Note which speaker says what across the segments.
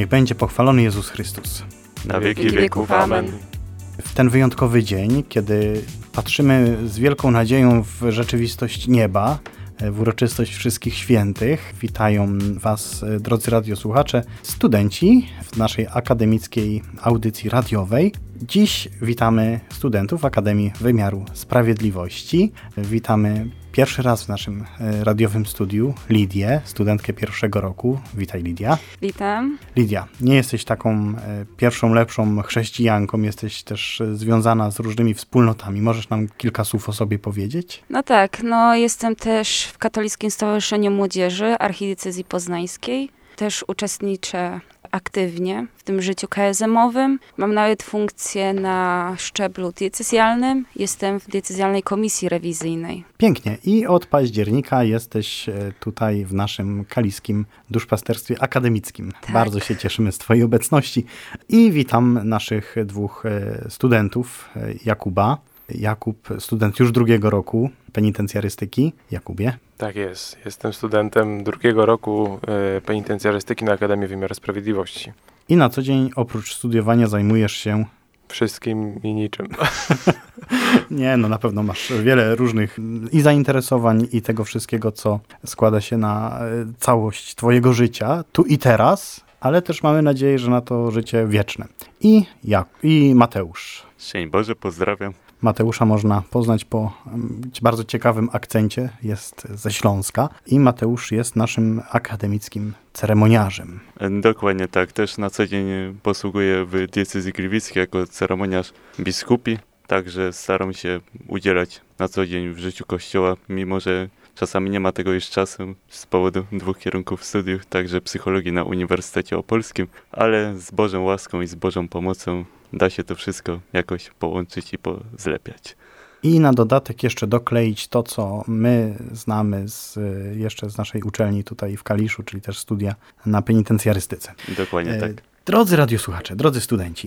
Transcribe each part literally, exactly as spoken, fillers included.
Speaker 1: Niech będzie pochwalony Jezus Chrystus.
Speaker 2: Na wieki wieków. Amen.
Speaker 1: W ten wyjątkowy dzień, kiedy patrzymy z wielką nadzieją w rzeczywistość nieba, w uroczystość Wszystkich Świętych, witają Was, drodzy radiosłuchacze, studenci w naszej akademickiej audycji radiowej. Dziś witamy studentów Akademii Wymiaru Sprawiedliwości. Witamy pierwszy raz w naszym radiowym studiu Lidię, studentkę pierwszego roku. Witaj, Lidia.
Speaker 3: Witam.
Speaker 1: Lidia, nie jesteś taką pierwszą, lepszą chrześcijanką, jesteś też związana z różnymi wspólnotami. Możesz nam kilka słów o sobie powiedzieć?
Speaker 3: No tak, no jestem też w Katolickim Stowarzyszeniu Młodzieży Archidiecezji Poznańskiej. Też uczestniczę aktywnie w tym życiu K S M-owym. Mam nawet funkcję na szczeblu diecezjalnym. Jestem w diecezjalnej komisji rewizyjnej.
Speaker 1: Pięknie. I od października jesteś tutaj w naszym kaliskim duszpasterstwie akademickim.
Speaker 3: Tak.
Speaker 1: Bardzo się cieszymy z Twojej obecności. I witam naszych dwóch studentów, Jakuba. Jakub, student już drugiego roku penitencjarystyki. Jakubie.
Speaker 2: Tak jest. Jestem studentem drugiego roku y, penitencjarystyki na Akademii Wymiaru Sprawiedliwości.
Speaker 1: I na co dzień oprócz studiowania zajmujesz się...
Speaker 2: Wszystkim i niczym.
Speaker 1: Nie, no na pewno masz wiele różnych i zainteresowań i tego wszystkiego, co składa się na całość Twojego życia, tu i teraz, ale też mamy nadzieję, że na to życie wieczne. I ja, i Mateusz.
Speaker 4: Szczęść Boże, pozdrawiam.
Speaker 1: Mateusza można poznać po bardzo ciekawym akcencie, jest ze Śląska i Mateusz jest naszym akademickim ceremoniarzem.
Speaker 4: Dokładnie tak, też na co dzień posługuję w diecezji gliwickiej jako ceremoniarz biskupi, także staram się udzielać na co dzień w życiu Kościoła, mimo że czasami nie ma tego już czasu z powodu dwóch kierunków studiów, także psychologii na Uniwersytecie Opolskim, ale z Bożą łaską i z Bożą pomocą da się to wszystko jakoś połączyć i pozlepiać.
Speaker 1: I na dodatek jeszcze dokleić to, co my znamy z, jeszcze z naszej uczelni tutaj w Kaliszu, czyli też studia na penitencjarystyce.
Speaker 4: Dokładnie tak.
Speaker 1: Drodzy radiosłuchacze, drodzy studenci,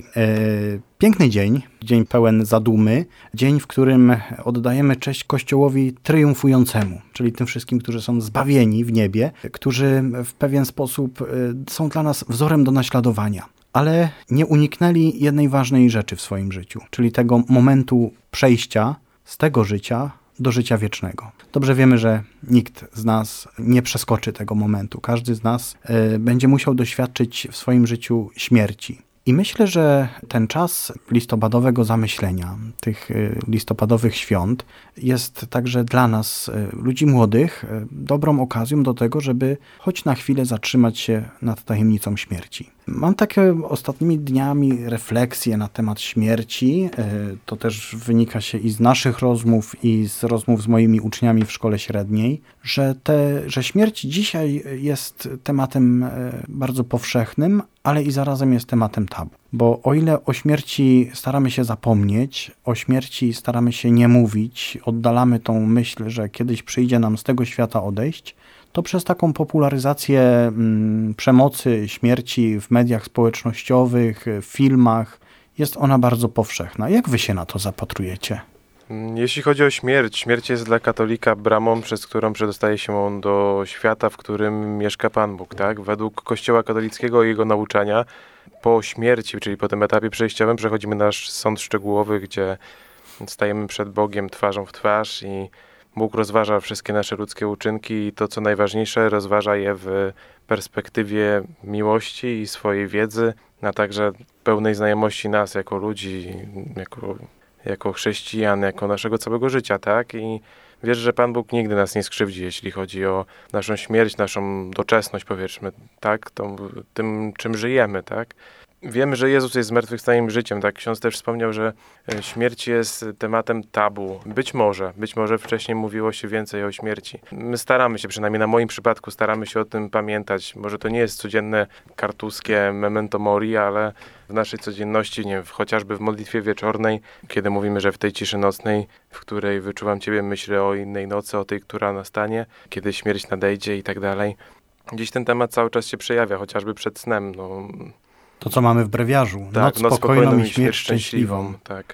Speaker 1: piękny dzień, dzień pełen zadumy, dzień, w którym oddajemy cześć Kościołowi triumfującemu, czyli tym wszystkim, którzy są zbawieni w niebie, którzy w pewien sposób są dla nas wzorem do naśladowania. Ale nie uniknęli jednej ważnej rzeczy w swoim życiu, czyli tego momentu przejścia z tego życia do życia wiecznego. Dobrze wiemy, że nikt z nas nie przeskoczy tego momentu. Każdy z nas y, będzie musiał doświadczyć w swoim życiu śmierci. I myślę, że ten czas listopadowego zamyślenia, tych listopadowych świąt jest także dla nas, ludzi młodych, dobrą okazją do tego, żeby choć na chwilę zatrzymać się nad tajemnicą śmierci. Mam takie ostatnimi dniami refleksje na temat śmierci. To też wynika się i z naszych rozmów, i z rozmów z moimi uczniami w szkole średniej, że, te, że śmierć dzisiaj jest tematem bardzo powszechnym, ale i zarazem jest tematem tabu. Bo o ile o śmierci staramy się zapomnieć, o śmierci staramy się nie mówić, oddalamy tą myśl, że kiedyś przyjdzie nam z tego świata odejść, to przez taką popularyzację mm, przemocy, śmierci w mediach społecznościowych, w filmach, jest ona bardzo powszechna. Jak wy się na to zapatrujecie?
Speaker 2: Jeśli chodzi o śmierć, śmierć jest dla katolika bramą, przez którą przedostaje się on do świata, w którym mieszka Pan Bóg, tak? Według Kościoła katolickiego i jego nauczania po śmierci, czyli po tym etapie przejściowym, przechodzimy nasz sąd szczegółowy, gdzie stajemy przed Bogiem twarzą w twarz i Bóg rozważa wszystkie nasze ludzkie uczynki i to, co najważniejsze, rozważa je w perspektywie miłości i swojej wiedzy, a także pełnej znajomości nas jako ludzi, jako, jako chrześcijan, jako naszego całego życia, tak? I wiesz, że Pan Bóg nigdy nas nie skrzywdzi, jeśli chodzi o naszą śmierć, naszą doczesność, powiedzmy, tak? Tą, tym, czym żyjemy, tak? Wiemy, że Jezus jest zmartwychwstaniem życiem, tak? Ksiądz też wspomniał, że śmierć jest tematem tabu. Być może, być może wcześniej mówiło się więcej o śmierci. My staramy się, przynajmniej na moim przypadku, staramy się o tym pamiętać. Może to nie jest codzienne kartuskie memento mori, ale w naszej codzienności, nie wiem, chociażby w modlitwie wieczornej, kiedy mówimy, że w tej ciszy nocnej, w której wyczuwam Ciebie, myślę o innej nocy, o tej, która nastanie, kiedy śmierć nadejdzie i tak dalej. Gdzieś ten temat cały czas się przejawia, chociażby przed snem, no...
Speaker 1: To, co mamy w brewiarzu.
Speaker 2: Tak,
Speaker 1: noc,
Speaker 2: noc
Speaker 1: spokojną i śmierć szczęśliwą.
Speaker 2: Tak.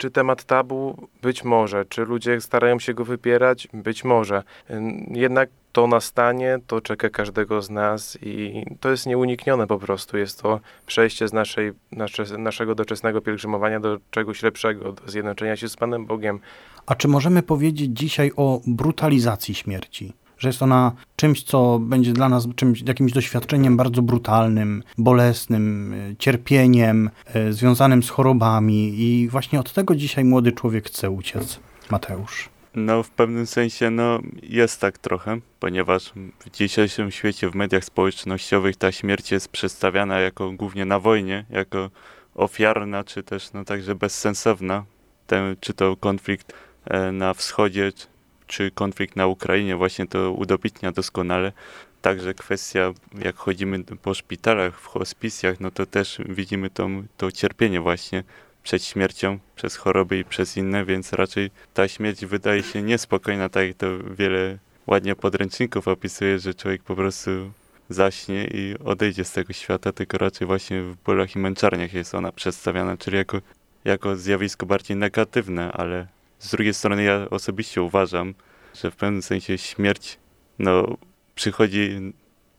Speaker 2: Czy temat tabu? Być może. Czy ludzie starają się go wypierać? Być może. Jednak to nastanie, to czeka każdego z nas i to jest nieuniknione po prostu. Jest to przejście z naszej, nasze, naszego doczesnego pielgrzymowania do czegoś lepszego, do zjednoczenia się z Panem Bogiem.
Speaker 1: A czy możemy powiedzieć dzisiaj o brutalizacji śmierci? Że jest ona czymś, co będzie dla nas czymś, jakimś doświadczeniem bardzo brutalnym, bolesnym, cierpieniem, e, związanym z chorobami i właśnie od tego dzisiaj młody człowiek chce uciec. Mateusz.
Speaker 4: No w pewnym sensie no jest tak trochę, ponieważ w dzisiejszym świecie, w mediach społecznościowych ta śmierć jest przedstawiana jako głównie na wojnie, jako ofiarna, czy też no także bezsensowna. Ten, czy to konflikt e, na wschodzie, czy konflikt na Ukrainie właśnie to udowodnia doskonale. Także kwestia, jak chodzimy po szpitalach, w hospicjach, no to też widzimy to, to cierpienie właśnie przed śmiercią, przez choroby i przez inne, więc raczej ta śmierć wydaje się niespokojna, tak jak to wiele ładnie podręczników opisuje, że człowiek po prostu zaśnie i odejdzie z tego świata, tylko raczej właśnie w bólach i męczarniach jest ona przedstawiana, czyli jako, jako zjawisko bardziej negatywne, ale z drugiej strony ja osobiście uważam, że w pewnym sensie śmierć no, przychodzi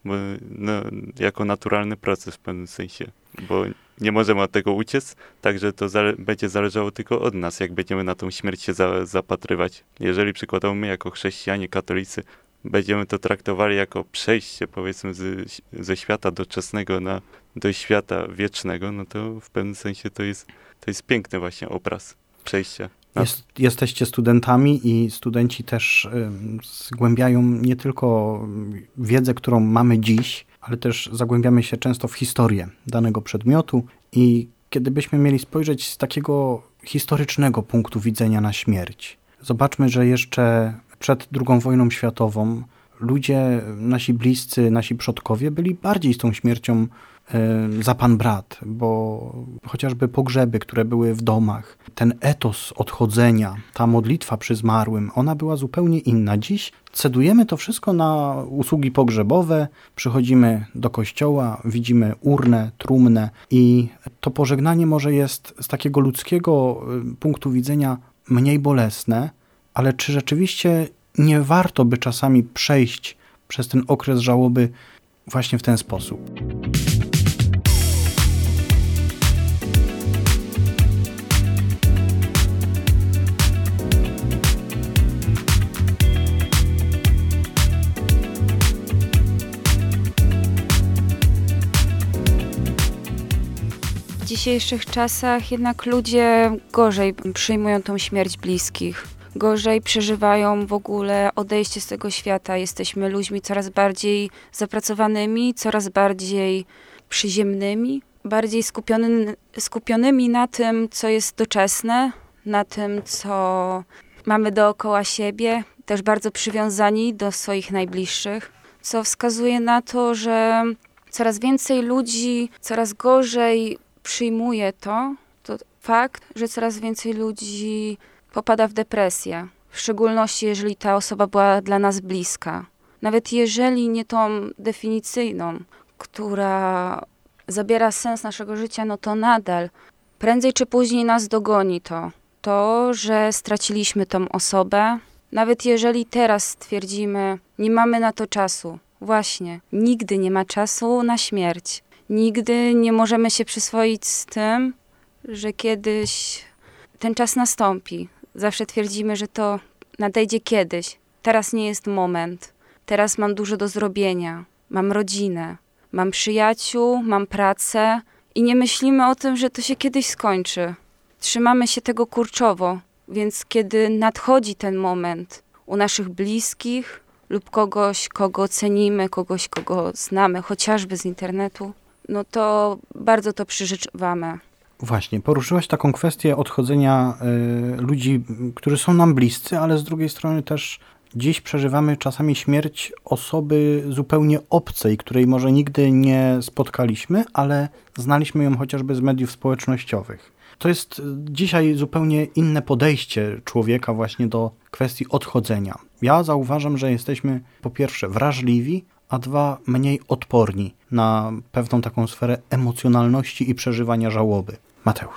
Speaker 4: no, jako naturalny proces w pewnym sensie, bo nie możemy od tego uciec, także to zale- będzie zależało tylko od nas, jak będziemy na tą śmierć się za- zapatrywać. Jeżeli przykładowo my jako chrześcijanie, katolicy będziemy to traktowali jako przejście powiedzmy z, ze świata doczesnego na, do świata wiecznego, no to w pewnym sensie to jest, to jest piękny właśnie obraz przejścia.
Speaker 1: Jest, jesteście studentami i studenci też y, zgłębiają nie tylko wiedzę, którą mamy dziś, ale też zagłębiamy się często w historię danego przedmiotu i kiedy byśmy mieli spojrzeć z takiego historycznego punktu widzenia na śmierć, zobaczmy, że jeszcze przed drugą wojną światową ludzie, nasi bliscy, nasi przodkowie byli bardziej z tą śmiercią y, za pan brat, bo chociażby pogrzeby, które były w domach, ten etos odchodzenia, ta modlitwa przy zmarłym, ona była zupełnie inna. Dziś cedujemy to wszystko na usługi pogrzebowe, przychodzimy do kościoła, widzimy urnę, trumnę i to pożegnanie może jest z takiego ludzkiego punktu widzenia mniej bolesne, ale czy rzeczywiście nie warto by czasami przejść przez ten okres żałoby właśnie w ten sposób?
Speaker 3: W dzisiejszych czasach jednak ludzie gorzej przyjmują tą śmierć bliskich. Gorzej przeżywają w ogóle odejście z tego świata. Jesteśmy ludźmi coraz bardziej zapracowanymi, coraz bardziej przyziemnymi, bardziej skupiony, skupionymi na tym, co jest doczesne, na tym, co mamy dookoła siebie, też bardzo przywiązani do swoich najbliższych, co wskazuje na to, że coraz więcej ludzi coraz gorzej przyjmuje to, to fakt, że coraz więcej ludzi popada w depresję, w szczególności jeżeli ta osoba była dla nas bliska. Nawet jeżeli nie tą definicyjną, która zabiera sens naszego życia, no to nadal prędzej czy później nas dogoni to. To, że straciliśmy tą osobę, nawet jeżeli teraz stwierdzimy, nie mamy na to czasu. Właśnie, nigdy nie ma czasu na śmierć. Nigdy nie możemy się przyswoić z tym, że kiedyś ten czas nastąpi. Zawsze twierdzimy, że to nadejdzie kiedyś. Teraz nie jest moment. Teraz mam dużo do zrobienia. Mam rodzinę, mam przyjaciół, mam pracę i nie myślimy o tym, że to się kiedyś skończy. Trzymamy się tego kurczowo, więc kiedy nadchodzi ten moment u naszych bliskich lub kogoś, kogo cenimy, kogoś, kogo znamy, chociażby z internetu, no to bardzo to przeżywamy.
Speaker 1: Właśnie, poruszyłaś taką kwestię odchodzenia y, ludzi, którzy są nam bliscy, ale z drugiej strony też dziś przeżywamy czasami śmierć osoby zupełnie obcej, której może nigdy nie spotkaliśmy, ale znaliśmy ją chociażby z mediów społecznościowych. To jest dzisiaj zupełnie inne podejście człowieka właśnie do kwestii odchodzenia. Ja zauważam, że jesteśmy po pierwsze wrażliwi, a dwa mniej odporni na pewną taką sferę emocjonalności i przeżywania żałoby. Mateusz.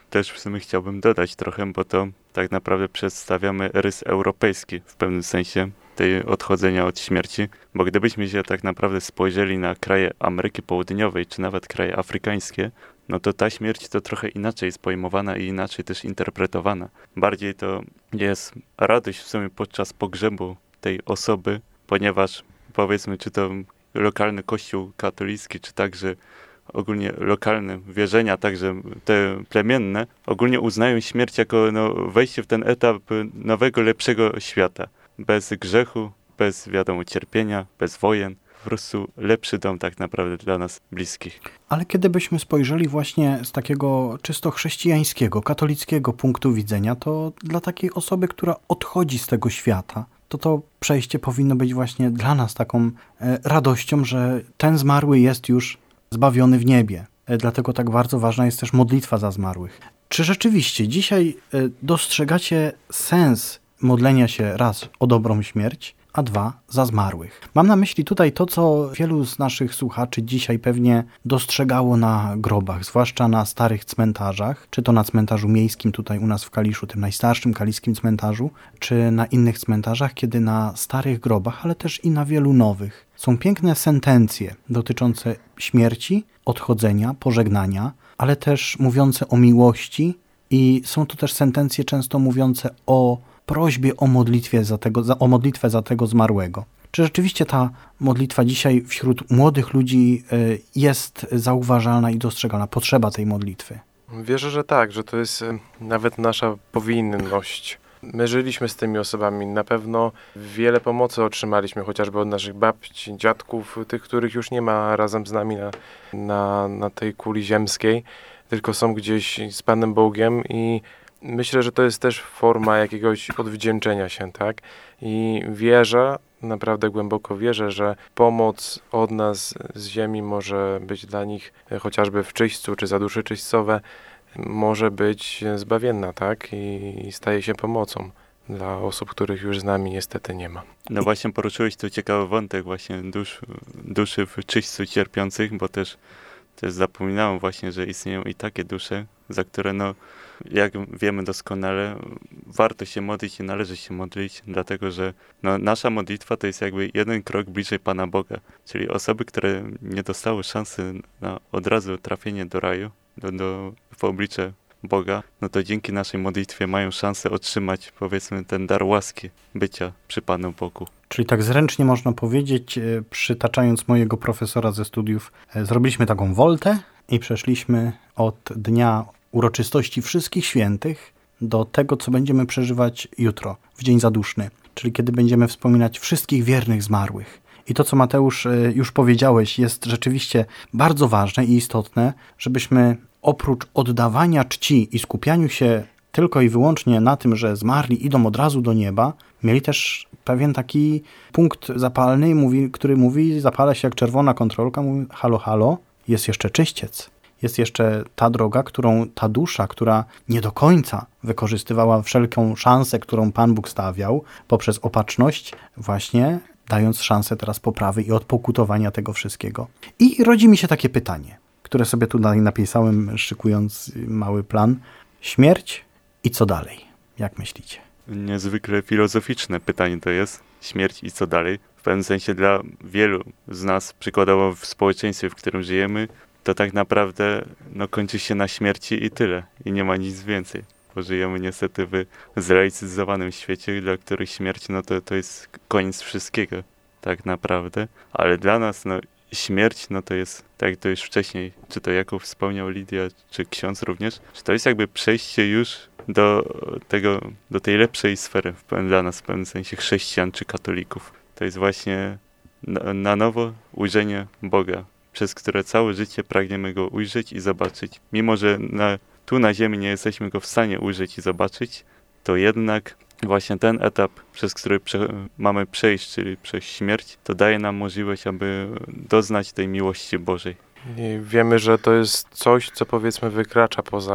Speaker 4: też w sumie chciałbym dodać trochę, bo to tak naprawdę przedstawiamy rys europejski w pewnym sensie tej odchodzenia od śmierci, bo gdybyśmy się tak naprawdę spojrzeli na kraje Ameryki Południowej, czy nawet kraje afrykańskie, no to ta śmierć to trochę inaczej jest pojmowana i inaczej też interpretowana. Bardziej to jest radość w sumie podczas pogrzebu tej osoby, ponieważ powiedzmy, czy to lokalny kościół katolicki, czy także ogólnie lokalne wierzenia, także te plemienne, ogólnie uznają śmierć jako no, wejście w ten etap nowego, lepszego świata. Bez grzechu, bez wiadomo cierpienia, bez wojen. Po prostu lepszy dom tak naprawdę dla nas bliskich.
Speaker 1: Ale kiedy byśmy spojrzeli właśnie z takiego czysto chrześcijańskiego, katolickiego punktu widzenia, to dla takiej osoby, która odchodzi z tego świata, to to przejście powinno być właśnie dla nas taką e, radością, że ten zmarły jest już zbawiony w niebie. E, dlatego tak bardzo ważna jest też modlitwa za zmarłych. Czy rzeczywiście dzisiaj e, dostrzegacie sens modlenia się raz o dobrą śmierć, a dwa za zmarłych? Mam na myśli tutaj to, co wielu z naszych słuchaczy dzisiaj pewnie dostrzegało na grobach, zwłaszcza na starych cmentarzach, czy to na cmentarzu miejskim tutaj u nas w Kaliszu, tym najstarszym kaliskim cmentarzu, czy na innych cmentarzach, kiedy na starych grobach, ale też i na wielu nowych są piękne sentencje dotyczące śmierci, odchodzenia, pożegnania, ale też mówiące o miłości i są to też sentencje często mówiące o prośbie o modlitwę za tego, za, o modlitwę za tego zmarłego. Czy rzeczywiście ta modlitwa dzisiaj wśród młodych ludzi y, jest zauważalna i dostrzegalna, potrzeba tej modlitwy?
Speaker 2: Wierzę, że tak, że to jest nawet nasza powinność. My żyliśmy z tymi osobami, na pewno wiele pomocy otrzymaliśmy, chociażby od naszych babci, dziadków, tych, których już nie ma razem z nami na, na, na tej kuli ziemskiej, tylko są gdzieś z Panem Bogiem i myślę, że to jest też forma jakiegoś odwdzięczenia się, tak? I wierzę, naprawdę głęboko wierzę, że pomoc od nas z ziemi może być dla nich chociażby w czyśćcu, czy za dusze czyśćcowe, może być zbawienna, tak? I staje się pomocą dla osób, których już z nami niestety nie ma.
Speaker 4: No właśnie poruszyłeś tu ciekawy wątek właśnie dusz, duszy w czyśćcu cierpiących, bo też też zapominałem właśnie, że istnieją i takie dusze, za które no, jak wiemy doskonale, warto się modlić i należy się modlić, dlatego że no, nasza modlitwa to jest jakby jeden krok bliżej Pana Boga, czyli osoby, które nie dostały szansy na od razu trafienie do raju, do, do, w oblicze Boga, no to dzięki naszej modlitwie mają szansę otrzymać, powiedzmy, ten dar łaski bycia przy Panu Bogu.
Speaker 1: Czyli tak zręcznie można powiedzieć, przytaczając mojego profesora ze studiów, zrobiliśmy taką woltę i przeszliśmy od dnia uroczystości wszystkich świętych do tego, co będziemy przeżywać jutro, w dzień zaduszny, czyli kiedy będziemy wspominać wszystkich wiernych zmarłych. I to, co Mateusz już powiedziałeś, jest rzeczywiście bardzo ważne i istotne, żebyśmy oprócz oddawania czci i skupianiu się tylko i wyłącznie na tym, że zmarli idą od razu do nieba, mieli też pewien taki punkt zapalny, mówi, który mówi, zapala się jak czerwona kontrolka, mówi halo, halo, jest jeszcze czyściec. Jest jeszcze ta droga, którą ta dusza, która nie do końca wykorzystywała wszelką szansę, którą Pan Bóg stawiał poprzez opatrzność, właśnie dając szansę teraz poprawy i odpokutowania tego wszystkiego. I rodzi mi się takie pytanie, które sobie tutaj napisałem, szykując mały plan. Śmierć i co dalej? Jak myślicie?
Speaker 4: Niezwykle filozoficzne pytanie to jest. Śmierć i co dalej? W pewnym sensie dla wielu z nas, przykładowo w społeczeństwie, w którym żyjemy, to tak naprawdę no, kończy się na śmierci i tyle. I nie ma nic więcej. Bo żyjemy niestety w zlaicyzowanym świecie, dla których śmierć no, to, to jest koniec wszystkiego tak naprawdę. Ale dla nas no, śmierć no, to jest, tak jak to już wcześniej, czy to Jakub wspomniał, Lidia, czy ksiądz również, że to jest jakby przejście już do tego, do tej lepszej sfery w pewnym, dla nas w pewnym sensie chrześcijan czy katolików. To jest właśnie na, na nowo ujrzenie Boga, przez które całe życie pragniemy Go ujrzeć i zobaczyć. Mimo, że na, tu na ziemi nie jesteśmy Go w stanie ujrzeć i zobaczyć, to jednak właśnie ten etap, przez który prze, mamy przejść, czyli przez śmierć, to daje nam możliwość, aby doznać tej miłości Bożej.
Speaker 2: I wiemy, że to jest coś, co powiedzmy wykracza poza,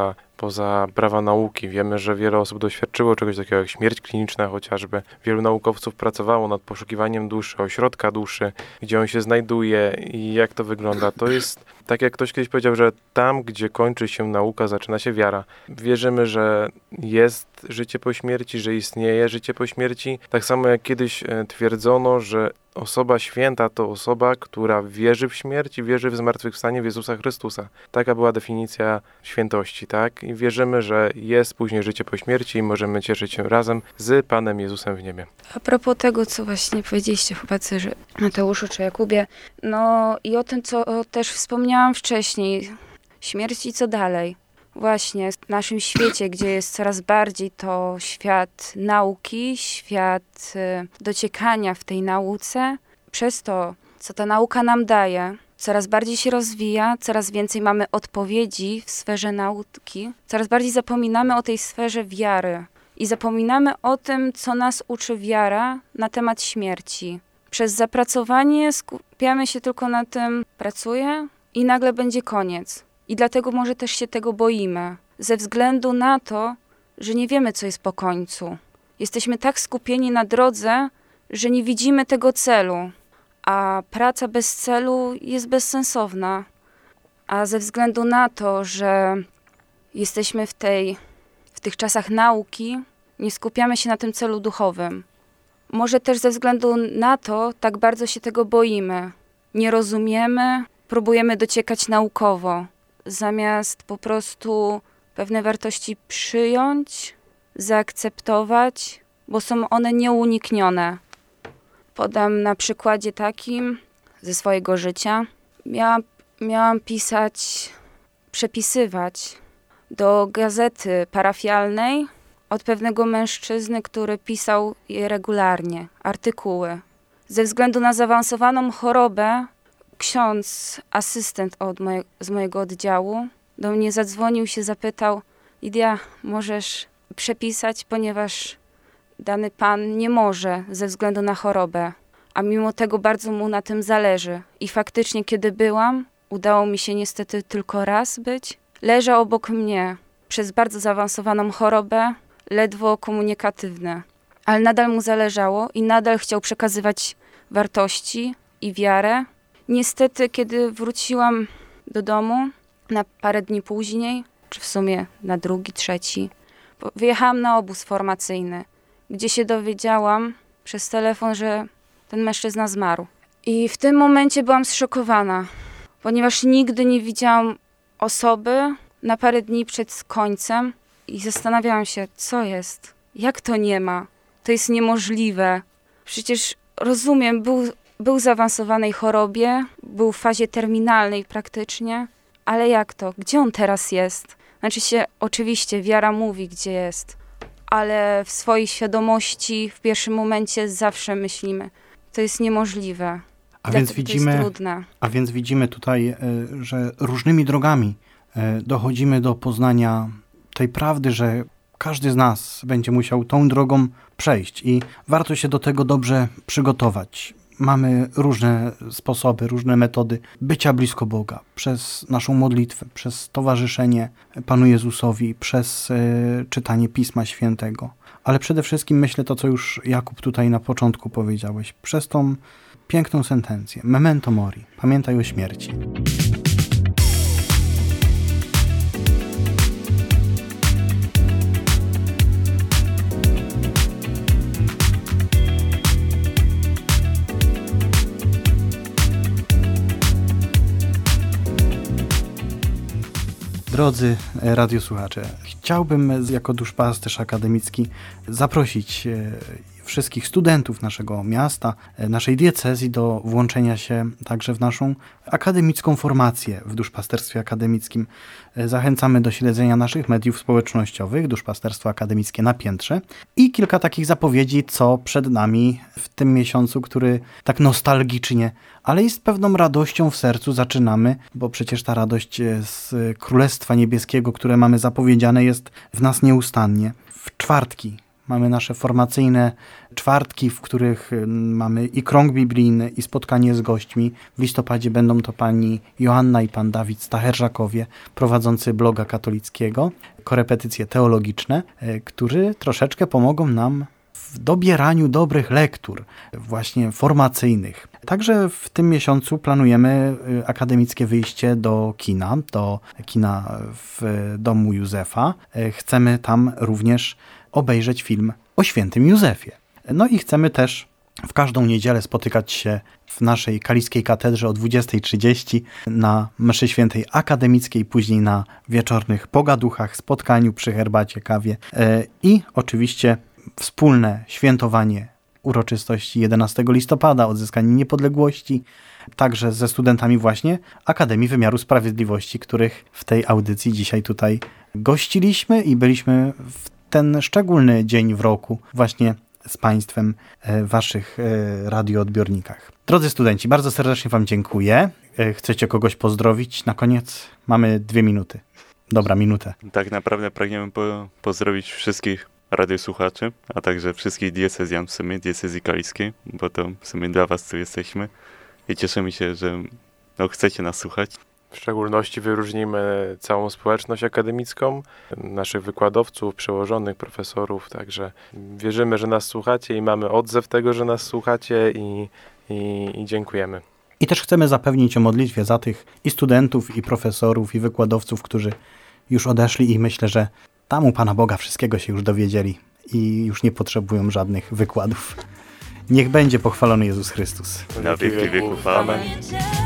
Speaker 2: spoza prawa nauki. Wiemy, że wiele osób doświadczyło czegoś takiego jak śmierć kliniczna chociażby. Wielu naukowców pracowało nad poszukiwaniem duszy, ośrodka duszy, gdzie on się znajduje i jak to wygląda. To jest, tak jak ktoś kiedyś powiedział, że tam, gdzie kończy się nauka, zaczyna się wiara. Wierzymy, że jest życie po śmierci, że istnieje życie po śmierci. Tak samo jak kiedyś twierdzono, że osoba święta to osoba, która wierzy w śmierć i wierzy w zmartwychwstanie w Jezusa Chrystusa. Taka była definicja świętości, tak? I wierzymy, że jest później życie po śmierci i możemy cieszyć się razem z Panem Jezusem w niebie.
Speaker 3: A propos tego, co właśnie powiedzieliście, chłopacy, że Mateuszu czy Jakubie, no i o tym, co też wspomniałam wcześniej, śmierć i co dalej. Właśnie w naszym świecie, gdzie jest coraz bardziej to świat nauki, świat y, dociekania w tej nauce, przez to, co ta nauka nam daje, coraz bardziej się rozwija, coraz więcej mamy odpowiedzi w sferze nauki, coraz bardziej zapominamy o tej sferze wiary i zapominamy o tym, co nas uczy wiara na temat śmierci. Przez zapracowanie skupiamy się tylko na tym, pracuję i nagle będzie koniec. I dlatego może też się tego boimy, ze względu na to, że nie wiemy, co jest po końcu. Jesteśmy tak skupieni na drodze, że nie widzimy tego celu, a praca bez celu jest bezsensowna. A ze względu na to, że jesteśmy w, tej, w tych czasach nauki, nie skupiamy się na tym celu duchowym. Może też ze względu na to tak bardzo się tego boimy. Nie rozumiemy, próbujemy dociekać naukowo. Zamiast po prostu pewne wartości przyjąć, zaakceptować, bo są one nieuniknione. Podam na przykładzie takim ze swojego życia. Miałam, miałam pisać, przepisywać do gazety parafialnej od pewnego mężczyzny, który pisał je regularnie, artykuły. Ze względu na zaawansowaną chorobę, ksiądz, asystent od moje, z mojego oddziału, do mnie zadzwonił, się zapytał: Lidia, możesz przepisać, ponieważ dany pan nie może ze względu na chorobę, a mimo tego bardzo mu na tym zależy. I faktycznie, kiedy byłam, udało mi się niestety tylko raz być, leżał obok mnie przez bardzo zaawansowaną chorobę, ledwo komunikatywny, ale nadal mu zależało i nadal chciał przekazywać wartości i wiarę. Niestety, kiedy wróciłam do domu na parę dni później, czy w sumie na drugi, trzeci, wyjechałam na obóz formacyjny, gdzie się dowiedziałam przez telefon, że ten mężczyzna zmarł. I w tym momencie byłam zszokowana, ponieważ nigdy nie widziałam osoby na parę dni przed końcem i zastanawiałam się, co jest, jak to nie ma, to jest niemożliwe. Przecież rozumiem, był, był w zaawansowanej chorobie, był w fazie terminalnej praktycznie, ale jak to, gdzie on teraz jest? Znaczy się, oczywiście wiara mówi, gdzie jest, ale w swojej świadomości w pierwszym momencie zawsze myślimy, to jest niemożliwe.
Speaker 1: A więc widzimy,
Speaker 3: to jest trudne.
Speaker 1: A więc widzimy tutaj, że różnymi drogami dochodzimy do poznania tej prawdy, że każdy z nas będzie musiał tą drogą przejść i warto się do tego dobrze przygotować. Mamy różne sposoby, różne metody bycia blisko Boga. Przez naszą modlitwę, przez towarzyszenie Panu Jezusowi, przez y, czytanie Pisma Świętego. Ale przede wszystkim myślę to, co już Jakub tutaj na początku powiedziałeś, przez tą piękną sentencję. Memento mori. Pamiętaj o śmierci. Drodzy radiosłuchacze, chciałbym jako duszpasterz akademicki zaprosić wszystkich studentów naszego miasta, naszej diecezji do włączenia się także w naszą akademicką formację w duszpasterstwie akademickim. Zachęcamy do śledzenia naszych mediów społecznościowych, Duszpasterstwo Akademickie na Piętrze i kilka takich zapowiedzi, co przed nami w tym miesiącu, który tak nostalgicznie, ale i z pewną radością w sercu zaczynamy, bo przecież ta radość z Królestwa Niebieskiego, które mamy zapowiedziane, jest w nas nieustannie. W czwartki Mamy nasze formacyjne czwartki, w których mamy i krąg biblijny, i spotkanie z gośćmi. W listopadzie będą to pani Joanna i pan Dawid Stacherzakowie, prowadzący bloga katolickiego, korepetycje teologiczne, którzy troszeczkę pomogą nam w dobieraniu dobrych lektur, właśnie formacyjnych. Także w tym miesiącu planujemy akademickie wyjście do kina, do kina w domu Józefa. Chcemy tam również obejrzeć film o świętym Józefie. No i chcemy też w każdą niedzielę spotykać się w naszej kaliskiej katedrze o dwudziestej trzydzieści na mszy świętej akademickiej, później na wieczornych pogaduchach, spotkaniu przy herbacie, kawie i oczywiście wspólne świętowanie uroczystości jedenastego listopada, odzyskania niepodległości, także ze studentami właśnie Akademii Wymiaru Sprawiedliwości, których w tej audycji dzisiaj tutaj gościliśmy i byliśmy w ten szczególny dzień w roku właśnie z Państwem w Waszych radioodbiornikach. Drodzy studenci, bardzo serdecznie Wam dziękuję. Chcecie kogoś pozdrowić? Na koniec mamy dwie minuty. Dobra, minutę.
Speaker 4: Tak naprawdę pragniemy po, pozdrowić wszystkich radiosłuchaczy, a także wszystkich diecezjan w sumie, diecezji kaliskiej, bo to w sumie dla Was tu jesteśmy i cieszymy się, że no, chcecie nas słuchać.
Speaker 2: W szczególności wyróżnimy całą społeczność akademicką, naszych wykładowców, przełożonych, profesorów, także wierzymy, że nas słuchacie i mamy odzew tego, że nas słuchacie i, i, i dziękujemy.
Speaker 1: I też chcemy zapewnić o modlitwie za tych i studentów, i profesorów, i wykładowców, którzy już odeszli i myślę, że tam u Pana Boga wszystkiego się już dowiedzieli i już nie potrzebują żadnych wykładów. Niech będzie pochwalony Jezus Chrystus.
Speaker 4: Na wieki wieków. Amen.